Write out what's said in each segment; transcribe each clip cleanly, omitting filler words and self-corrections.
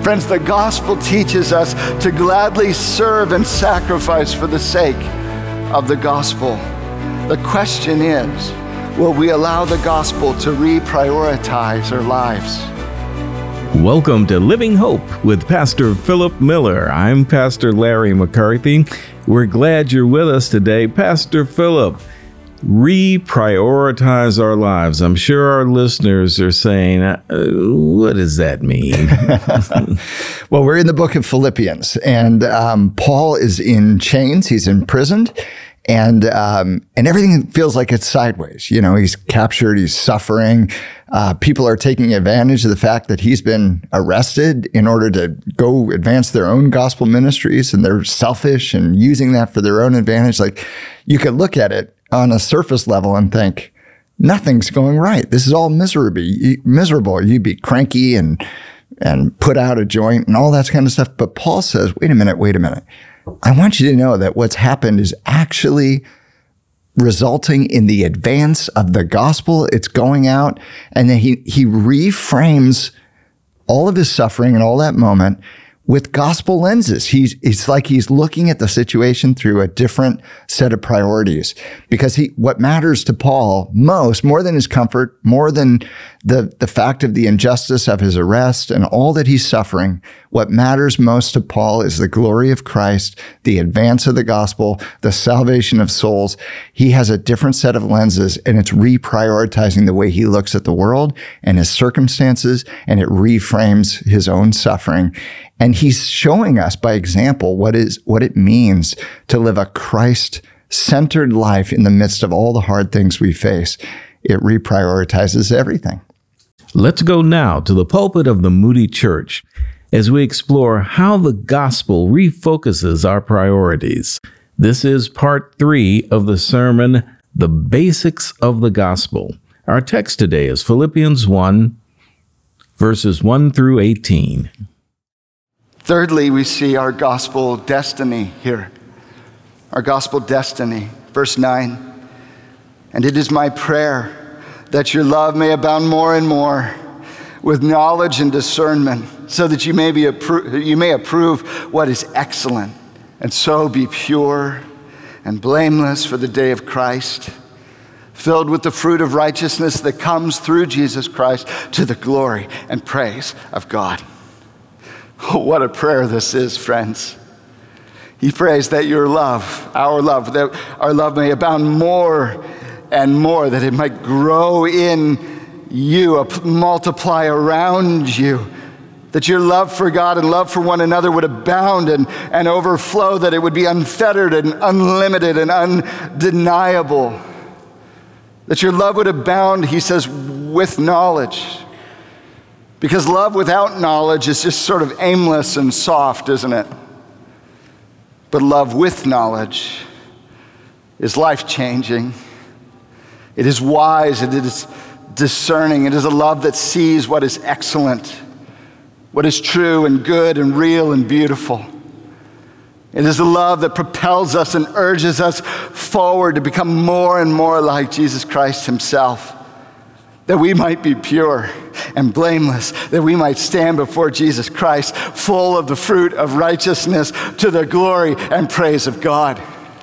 Friends, the gospel teaches us to gladly serve and sacrifice for the sake of the gospel. The question is, will we allow the gospel to reprioritize our lives? Welcome to Living Hope with Pastor Philip Miller. I'm Pastor Larry McCarthy. We're glad you're with us today. Pastor Philip, reprioritize our lives. I'm sure our listeners are saying, what does that mean? Well, we're in the book of Philippians, and Paul is in chains. He's imprisoned, and everything feels like it's sideways. You know, he's captured, he's suffering. People are taking advantage of the fact that he's been arrested in order to go advance their own gospel ministries, and they're selfish and using that for their own advantage. Like, you could look at it on a surface level and think, nothing's going right. This is all miserable. You'd be cranky and put out a joint and all that kind of stuff. But Paul says, wait a minute. I want you to know that what's happened is actually resulting in the advance of the gospel. It's going out, and then he reframes all of his suffering and all that moment with gospel lenses. It's like he's looking at the situation through a different set of priorities, because what matters to Paul more than his comfort, more than the fact of the injustice of his arrest and all that he's suffering, what matters most to Paul is the glory of Christ, the advance of the gospel, the salvation of souls. He has a different set of lenses, and it's reprioritizing the way he looks at the world and his circumstances, and it reframes his own suffering. And he's showing us by example what it means to live a Christ-centered life in the midst of all the hard things we face. It reprioritizes everything. Let's go now to the pulpit of the Moody Church as we explore how the gospel refocuses our priorities. This is part 3 of the sermon, The Basics of the Gospel. Our text today is Philippians 1, verses 1 through 18. Thirdly, we see our gospel destiny here. Our gospel destiny. Verse 9. And it is my prayer that your love may abound more and more with knowledge and discernment, so that you may approve what is excellent, and so be pure and blameless for the day of Christ, filled with the fruit of righteousness that comes through Jesus Christ, to the glory and praise of God. Oh, what a prayer this is, friends. He prays that our love, that our love may abound more and more, that it might grow in you, multiply around you, that your love for God and love for one another would abound and overflow, that it would be unfettered and unlimited and undeniable, that your love would abound, he says, with knowledge. Because love without knowledge is just sort of aimless and soft, isn't it? But love with knowledge is life-changing. It is wise, it is discerning. It is a love that sees what is excellent, what is true and good and real and beautiful. It is a love that propels us and urges us forward to become more and more like Jesus Christ himself, that we might be pure and blameless, that we might stand before Jesus Christ full of the fruit of righteousness, to the glory and praise of God.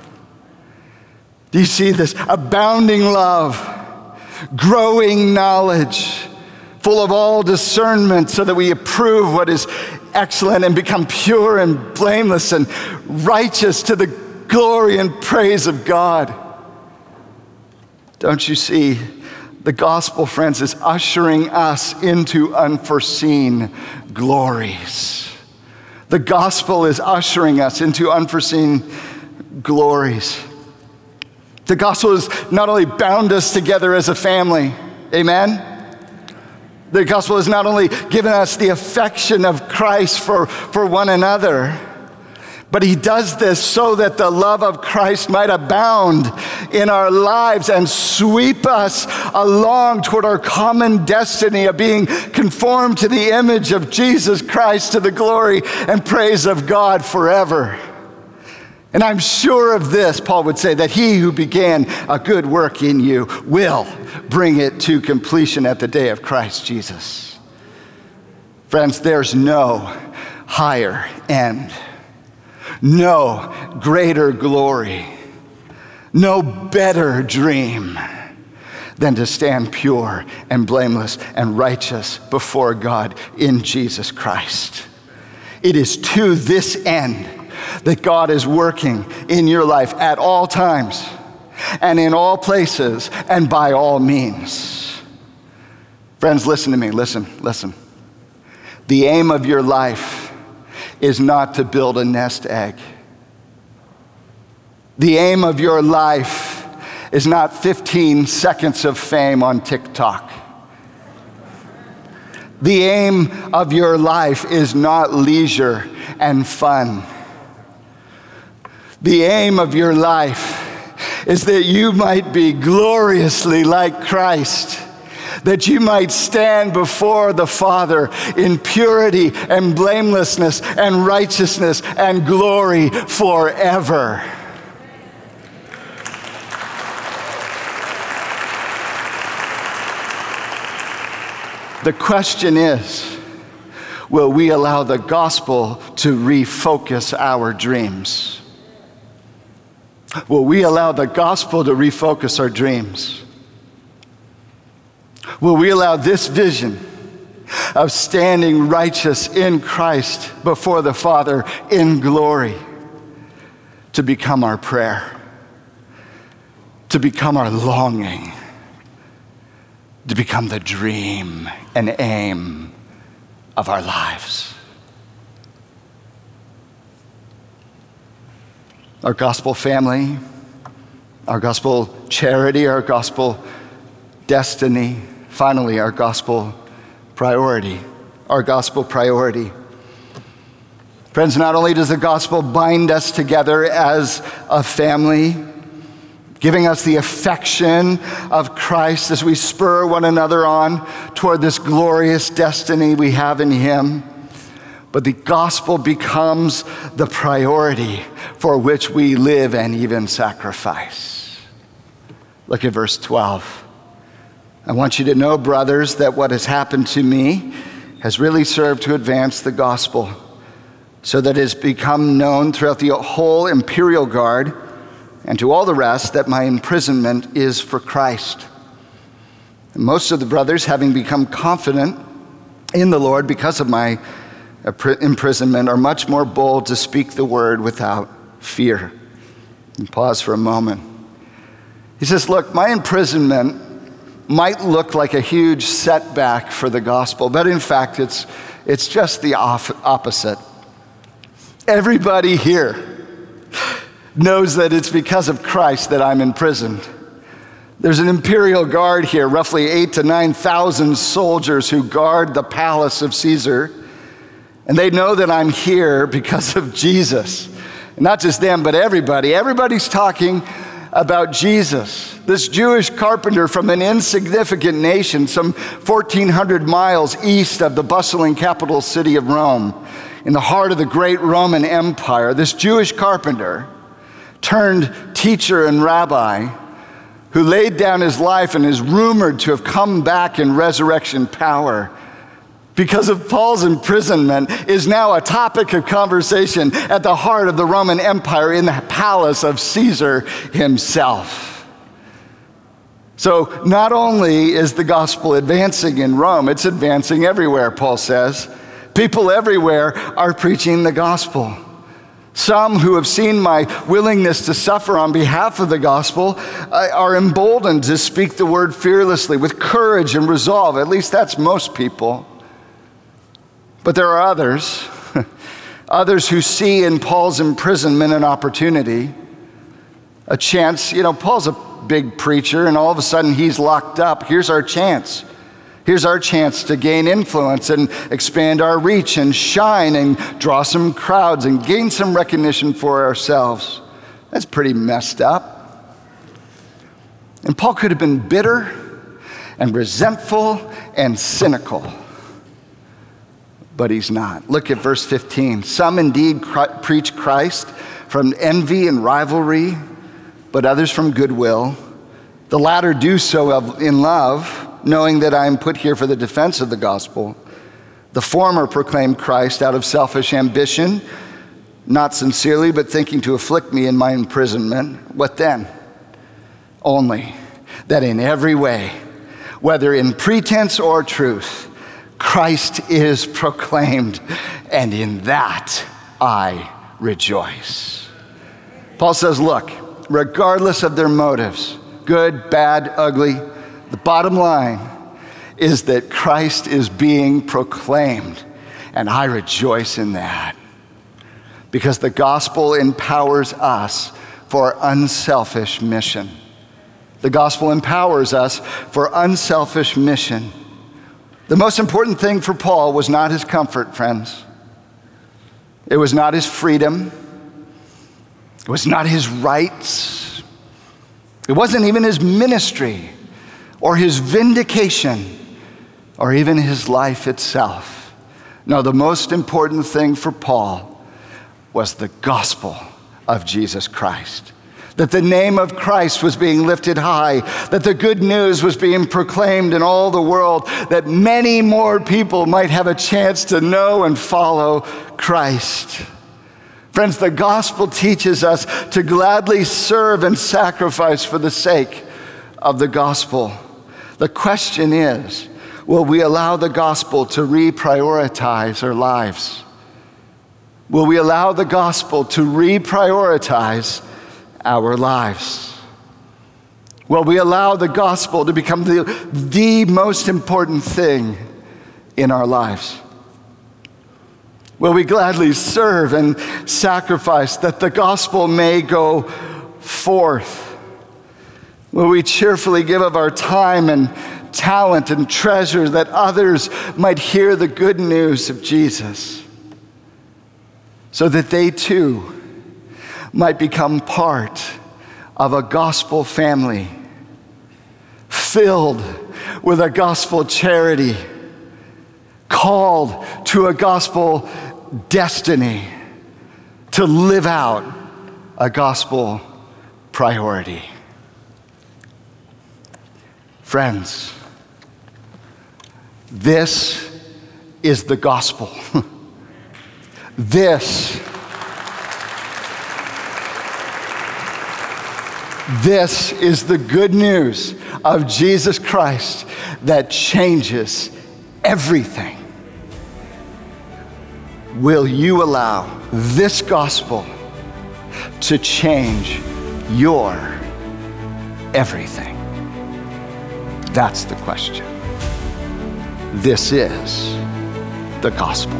Do you see this? Abounding love, growing knowledge, full of all discernment, so that we approve what is excellent and become pure and blameless and righteous, to the glory and praise of God. Don't you see? The gospel, friends, is ushering us into unforeseen glories. The gospel is ushering us into unforeseen glories. The gospel has not only bound us together as a family, amen? The gospel has not only given us the affection of Christ for one another, but he does this so that the love of Christ might abound in our lives and sweep us along toward our common destiny of being conformed to the image of Jesus Christ, to the glory and praise of God forever. And I'm sure of this, Paul would say, that he who began a good work in you will bring it to completion at the day of Christ Jesus. Friends, there's no higher end, no greater glory, no better dream than to stand pure and blameless and righteous before God in Jesus Christ. It is to this end that God is working in your life at all times and in all places and by all means. Friends, listen to me, listen. The aim of your life is not to build a nest egg. The aim of your life is not 15 seconds of fame on TikTok. The aim of your life is not leisure and fun. The aim of your life is that you might be gloriously like Christ, that you might stand before the Father in purity and blamelessness and righteousness and glory forever. The question is, will we allow the gospel to refocus our dreams? Will we allow the gospel to refocus our dreams? Will we allow this vision of standing righteous in Christ before the Father in glory to become our prayer, to become our longing, to become the dream and aim of our lives? Our gospel family, our gospel charity, our gospel destiny, finally, our gospel priority. Our gospel priority. Friends, not only does the gospel bind us together as a family, giving us the affection of Christ as we spur one another on toward this glorious destiny we have in Him, but the gospel becomes the priority for which we live and even sacrifice. Look at verse 12. I want you to know, brothers, that what has happened to me has really served to advance the gospel, so that it has become known throughout the whole imperial guard and to all the rest that my imprisonment is for Christ. And most of the brothers, having become confident in the Lord because of my imprisonment, are much more bold to speak the word without fear. And pause for a moment. He says, look, my imprisonment might look like a huge setback for the gospel, but in fact, it's just the opposite. Everybody here knows that it's because of Christ that I'm imprisoned. There's an imperial guard here, roughly 8,000 to 9,000 soldiers who guard the palace of Caesar, and they know that I'm here because of Jesus. Not just them, but everybody. Everybody's talking about Jesus, this Jewish carpenter from an insignificant nation, some 1,400 miles east of the bustling capital city of Rome, in the heart of the great Roman Empire. This Jewish carpenter turned teacher and rabbi who laid down his life and is rumored to have come back in resurrection power because of Paul's imprisonment, is now a topic of conversation at the heart of the Roman Empire in the palace of Caesar himself. So not only is the gospel advancing in Rome, it's advancing everywhere, Paul says. People everywhere are preaching the gospel. Some who have seen my willingness to suffer on behalf of the gospel are emboldened to speak the word fearlessly with courage and resolve. At least that's most people. But there are others, others who see in Paul's imprisonment an opportunity, a chance. Paul's a big preacher, and all of a sudden he's locked up. Here's our chance. Here's our chance to gain influence and expand our reach and shine and draw some crowds and gain some recognition for ourselves. That's pretty messed up. And Paul could have been bitter and resentful and cynical, but he's not. Look at verse 15. Some indeed preach Christ from envy and rivalry, but others from goodwill. The latter do so in love, knowing that I am put here for the defense of the gospel. The former proclaimed Christ out of selfish ambition, not sincerely, but thinking to afflict me in my imprisonment. What then? Only that in every way, whether in pretense or truth, Christ is proclaimed, and in that I rejoice. Paul says, look, regardless of their motives, good, bad, ugly, the bottom line is that Christ is being proclaimed, and I rejoice in that. Because the gospel empowers us for unselfish mission. The gospel empowers us for unselfish mission. The most important thing for Paul was not his comfort, friends. It was not his freedom. It was not his rights. It wasn't even his ministry or his vindication or even his life itself. No, the most important thing for Paul was the gospel of Jesus Christ. That the name of Christ was being lifted high, that the good news was being proclaimed in all the world, that many more people might have a chance to know and follow Christ. Friends, the gospel teaches us to gladly serve and sacrifice for the sake of the gospel. The question is, will we allow the gospel to reprioritize our lives? Will we allow the gospel to reprioritize our lives? Will we allow the gospel to become the most important thing in our lives? Will we gladly serve and sacrifice that the gospel may go forth? Will we cheerfully give of our time and talent and treasure that others might hear the good news of Jesus, so that they too might become part of a gospel family filled with a gospel charity, called to a gospel destiny, to live out a gospel priority. Friends, this is the gospel. This is the good news of Jesus Christ that changes everything. Will you allow this gospel to change your everything? That's the question. This is the gospel.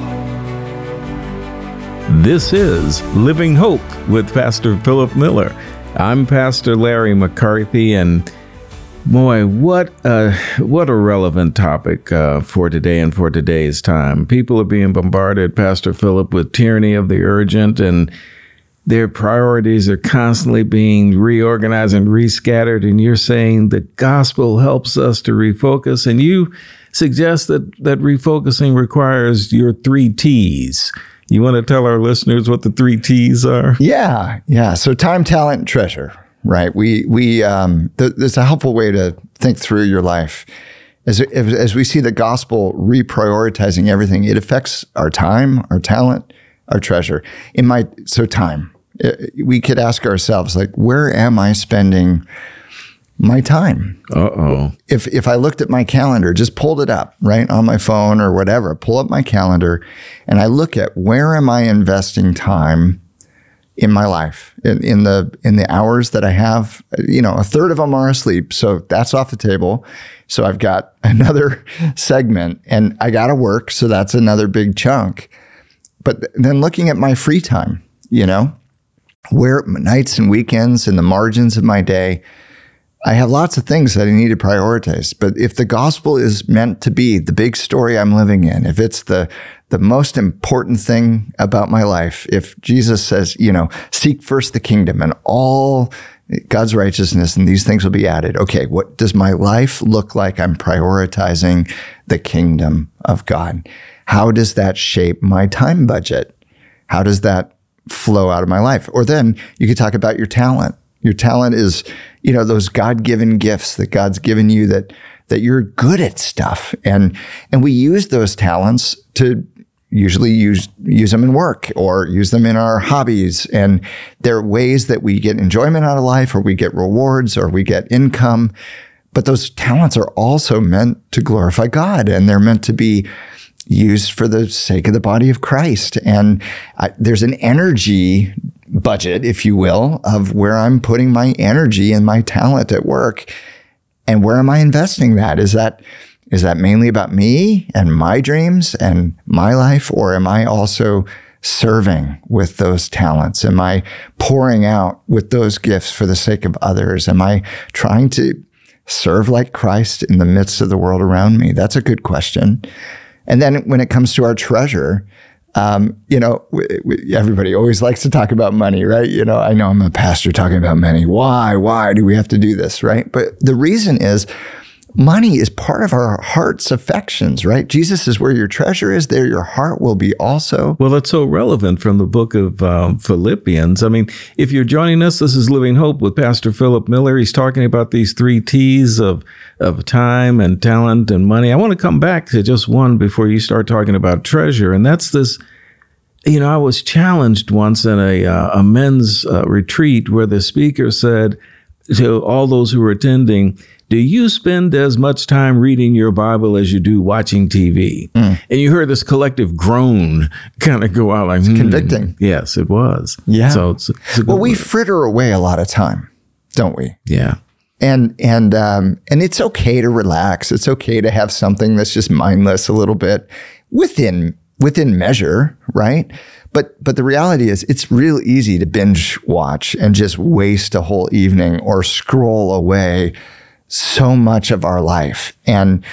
This is Living Hope with Pastor Philip Miller. I'm Pastor Larry McCarthy, and boy, what a relevant topic for today and for today's time. People are being bombarded, Pastor Philip, with tyranny of the urgent, and their priorities are constantly being reorganized and rescattered, and you're saying the gospel helps us to refocus, and you suggest that refocusing requires your 3 T's. You want to tell our listeners what the 3 T's are? Yeah. So time, talent, and treasure, right? There's a helpful way to think through your life. As we see the gospel reprioritizing everything, it affects our time, our talent, our treasure. Time. We could ask ourselves, like, where am I spending my time? If I looked at my calendar, just pulled it up, right, on my phone or whatever, pull up my calendar, and I look at where am I investing time in my life, in the hours that I have. A third of them are asleep, so that's off the table. So I've got another segment, and I got to work, so that's another big chunk. But then looking at my free time, where nights and weekends and the margins of my day, I have lots of things that I need to prioritize. But if the gospel is meant to be the big story I'm living in, if it's the most important thing about my life, if Jesus says, seek first the kingdom and all God's righteousness and these things will be added. Okay, what does my life look like? I'm prioritizing the kingdom of God. How does that shape my time budget? How does that flow out of my life? Or then you could talk about your talent. Your talent is, those God-given gifts that God's given you that you're good at stuff. And we use those talents to usually use them in work or use them in our hobbies. And there are ways that we get enjoyment out of life, or we get rewards, or we get income. But those talents are also meant to glorify God, and they're meant to be used for the sake of the body of Christ. And there's an energy budget, if you will, of where I'm putting my energy and my talent at work. And where am I investing that? Is that mainly about me and my dreams and my life? Or am I also serving with those talents? Am I pouring out with those gifts for the sake of others? Am I trying to serve like Christ in the midst of the world around me? That's a good question. And then when it comes to our treasure, everybody always likes to talk about money, right? I know I'm a pastor talking about money. Why do we have to do this, right? But the reason is money is part of our heart's affections, right? Jesus is where your treasure is, there your heart will be also. Well, that's so relevant from the book of Philippians. I mean, if you're joining us, this is Living Hope with Pastor Philip Miller. He's talking about these 3 T's of time and talent and money. I want to come back to just one before you start talking about treasure, and that's this. I was challenged once in a men's retreat where the speaker said to all those who were attending, do you spend as much time reading your Bible as you do watching TV? And you heard this collective groan kind of go out like, convicting. Yes, it was. Yeah. So it's a good we word. fritter away a lot of time, don't we? Yeah. And it's okay to relax. It's okay to have something that's just mindless a little bit within measure, right? But the reality is it's real easy to binge watch and just waste a whole evening or scroll away so much of our life. And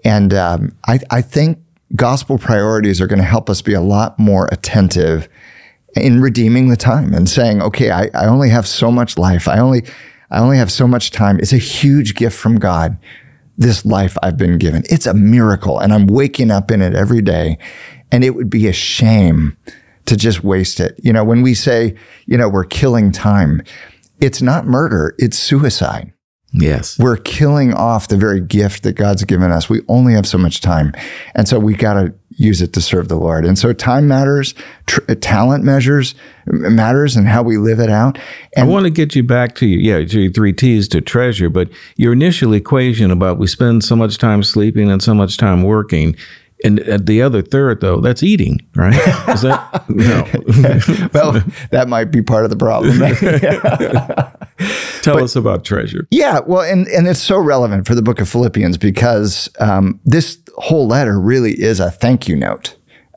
I think gospel priorities are going to help us be a lot more attentive in redeeming the time and saying, okay, I only have so much life. I only have so much time. It's a huge gift from God, this life I've been given. It's a miracle, and I'm waking up in it every day. And it would be a shame to just waste it. When we say, we're killing time, it's not murder, it's suicide. Yes. We're killing off the very gift that God's given us. We only have so much time. And so we got to use it to serve the Lord. And so time matters, talent matters, and how we live it out. And I want to get you back to your 3 T's to treasure, but your initial equation about we spend so much time sleeping and so much time working. And the other third, though, that's eating, right? Is that no? Well, that might be part of the problem. Tell us about treasure. Yeah, well, and it's so relevant for the book of Philippians because this whole letter really is a thank you note.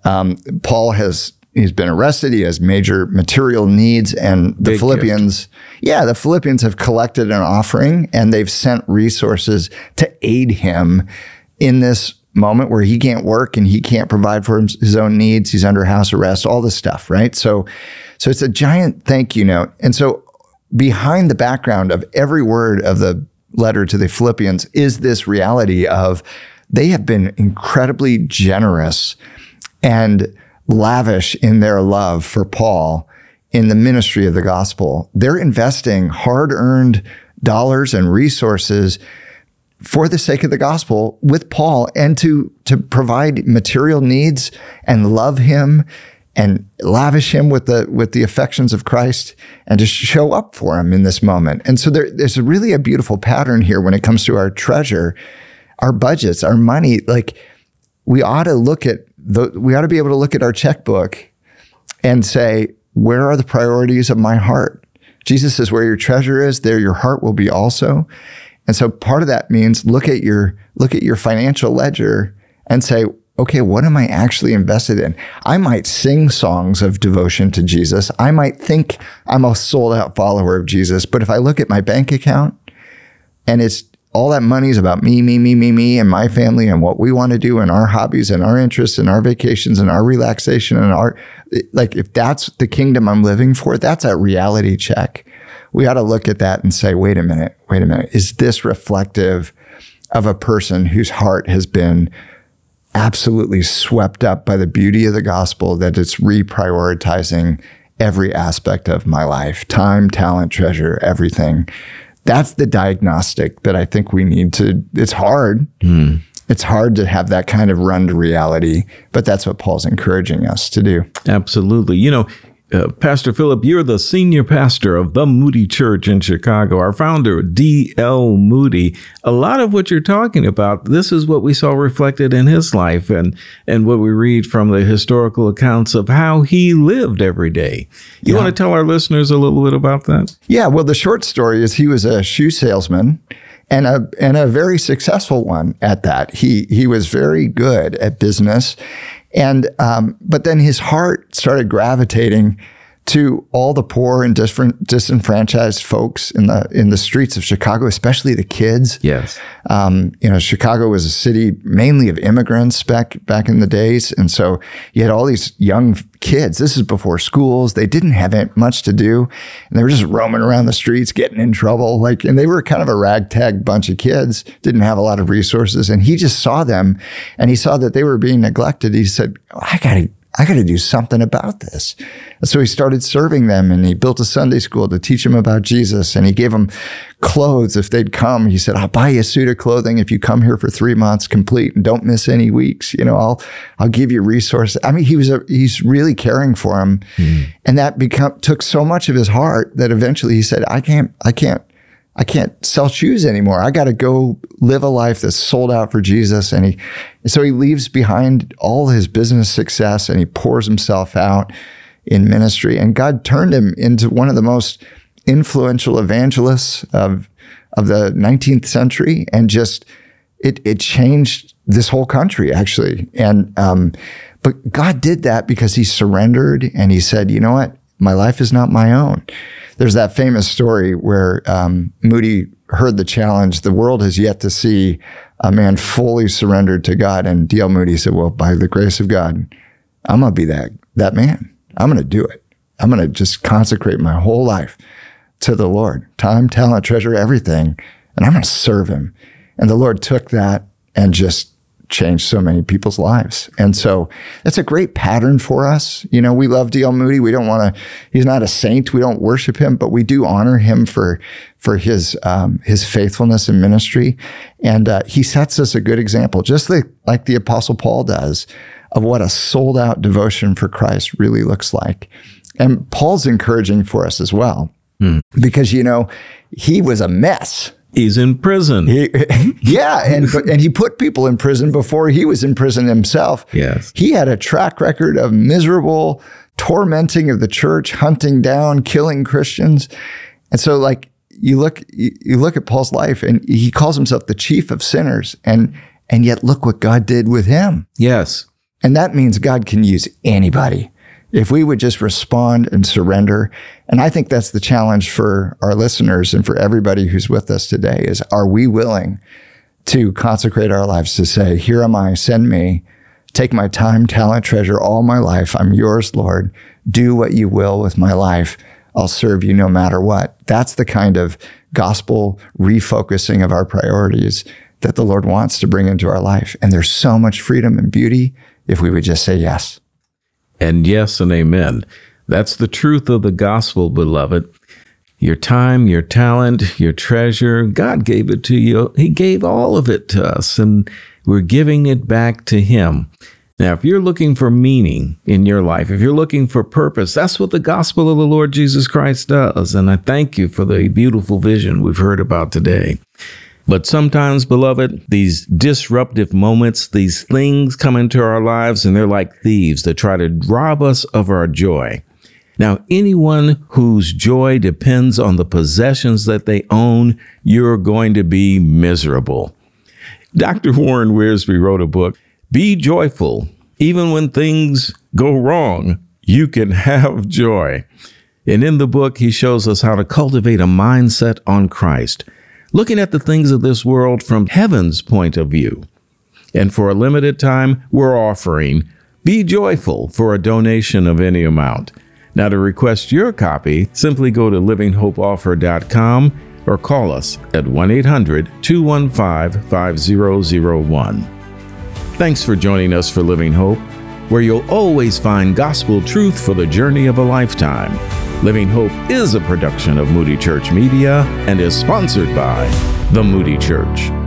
Paul he's been arrested. He has major material needs, and the Philippians have collected an offering, and they've sent resources to aid him in this moment where he can't work and he can't provide for his own needs. He's under house arrest, all this stuff, right? So it's a giant thank you note. And so behind the background of every word of the letter to the Philippians is this reality of they have been incredibly generous and lavish in their love for Paul in the ministry of the gospel. They're investing hard-earned dollars and resources for the sake of the gospel with Paul and to provide material needs and love him and lavish him with the affections of Christ and to show up for him in this moment. And so there's really a beautiful pattern here when it comes to our treasure, our budgets, our money. Like we ought to be able to look at our checkbook and say, where are the priorities of my heart? Jesus says, where your treasure is, there your heart will be also. And so part of that means look at your financial ledger and say, okay, what am I actually invested in? I might sing songs of devotion to Jesus. I might think I'm a sold out follower of Jesus. But if I look at my bank account and it's all that money is about me and my family and what we want to do and our hobbies and our interests and our vacations and our relaxation and if that's the kingdom I'm living for, that's a reality check. We ought to look at that and say, wait a minute. Is this reflective of a person whose heart has been absolutely swept up by the beauty of the gospel, that it's reprioritizing every aspect of my life, time, talent, treasure, everything? That's the diagnostic that I think we need to, it's hard. It's hard to have that kind of run to reality, but that's what Paul's encouraging us to do. Absolutely. Pastor Philip, you're the senior pastor of the Moody Church in Chicago. Our founder, D.L. Moody. A lot of what you're talking about, this is what we saw reflected in his life and what we read from the historical accounts of how he lived every day. You want to tell our listeners a little bit about that? Yeah, well, the short story is he was a shoe salesman and a very successful one at that. He was very good at business. And but then his heart started gravitating to all the poor and disenfranchised folks in the streets of Chicago, especially the kids. Yes. Chicago was a city mainly of immigrants back in the days, and so you had all these young kids. This is before schools; they didn't have much to do, and they were just roaming around the streets, getting in trouble. And they were kind of a ragtag bunch of kids, didn't have a lot of resources, and he just saw them, and he saw that they were being neglected. He said, I got to do something about this. And so he started serving them, and he built a Sunday school to teach them about Jesus. And he gave them clothes if they'd come. He said, I'll buy you a suit of clothing if you come here for 3 months complete and don't miss any weeks. I'll give you resources. I mean, he's really caring for them. Mm. And that took so much of his heart that eventually he said, I can't sell shoes anymore. I got to go live a life that's sold out for Jesus. And so he leaves behind all his business success and he pours himself out in ministry. And God turned him into one of the most influential evangelists of the 19th century. And just, it changed this whole country, actually. And, but God did that because he surrendered and he said, you know what? My life is not my own. There's that famous story where Moody heard the challenge. The world has yet to see a man fully surrendered to God. And D.L. Moody said, well, by the grace of God, I'm going to be that man. I'm going to do it. I'm going to just consecrate my whole life to the Lord. Time, talent, treasure, everything. And I'm going to serve him. And the Lord took that and just changed so many people's lives. And so that's a great pattern for us. We love D.L. Moody. We don't want to, he's not a saint. We don't worship him, but we do honor him for his faithfulness in ministry. And he sets us a good example, just like the Apostle Paul does, of what a sold out devotion for Christ really looks like. And Paul's encouraging for us as well, because, he was a mess. He's in prison. And he put people in prison before he was in prison himself. Yes. He had a track record of miserable tormenting of the church, hunting down, killing Christians. And so you look at Paul's life and he calls himself the chief of sinners. And yet look what God did with him. Yes. And that means God can use anybody if we would just respond and surrender. And I think that's the challenge for our listeners and for everybody who's with us today is, are we willing to consecrate our lives to say, here am I, send me, take my time, talent, treasure, all my life. I'm yours, Lord. Do what you will with my life. I'll serve you no matter what. That's the kind of gospel refocusing of our priorities that the Lord wants to bring into our life. And there's so much freedom and beauty if we would just say yes. And yes and amen. That's the truth of the gospel, beloved. Your time, your talent, your treasure, God gave it to you. He gave all of it to us, and we're giving it back to him. Now, if you're looking for meaning in your life, if you're looking for purpose, that's what the gospel of the Lord Jesus Christ does. And I thank you for the beautiful vision we've heard about today. But sometimes, beloved, these disruptive moments, these things come into our lives and they're like thieves that try to rob us of our joy. Now, anyone whose joy depends on the possessions that they own, you're going to be miserable. Dr. Warren Wiersbe wrote a book, Be Joyful. Even when things go wrong, you can have joy. And in the book, he shows us how to cultivate a mindset on Christ, looking at the things of this world from heaven's point of view. And for a limited time, we're offering Be Joyful for a donation of any amount. Now, to request your copy, simply go to livinghopeoffer.com or call us at 1-800-215-5001. Thanks for joining us for Living Hope, where you'll always find gospel truth for the journey of a lifetime. Living Hope is a production of Moody Church Media and is sponsored by the Moody Church.